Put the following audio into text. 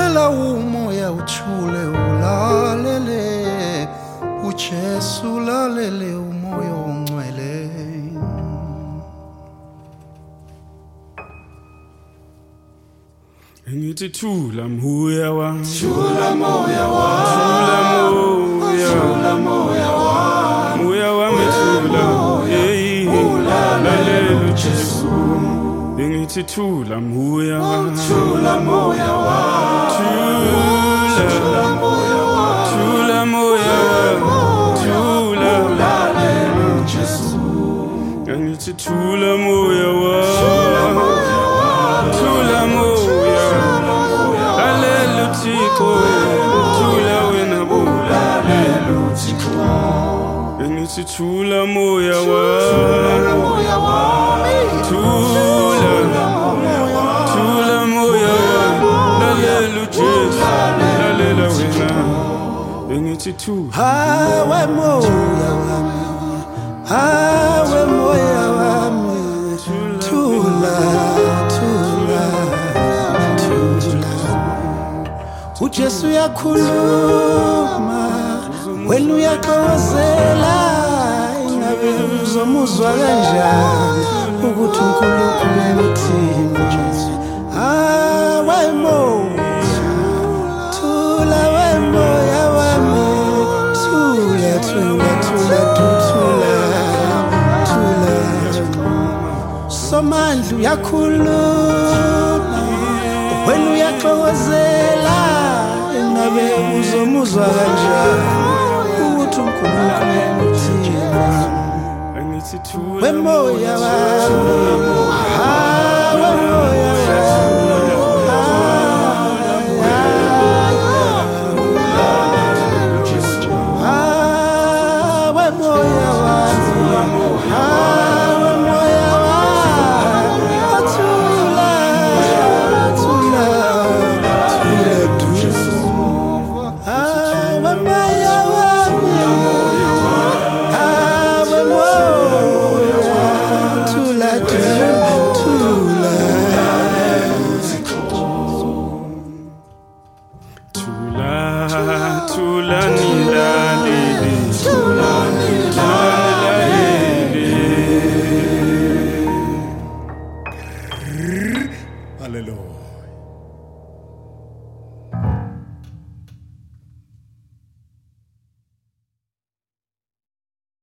Ngicela umoya uthule ulalele uJesu ulalele umoya ongcwele Ngithi thula moya wami Thula moya wami Thula moya moya wami thula lalela uJesu Ngithi thula moya wami Thula moya wami Thula moya wami Thula moya wami Thula lalela uJesu Ngithi thula moya wami Thula moya lalela uThixo Thula wena lalela uThixo Ngithi thula moya wami Thula moya lalela uJesu lalela wena Ngithi thula hawe moya wami hawe moya wami thula thula thula uJesu uyakhuluma wena uyaxokozela ingabe uzomuzwa kanjani ukuthi uNkulunkulu uthini hawe moya thula we moya wami thula thula thula thula thula somandla uyakhuluma wena uyaxokozela ingabe uzomuzwa kanjani ukuthi uNkulunkulu uthini Ngithi thula we moya wami hawe moya Thula nilalele Thula nilalele Hallelujah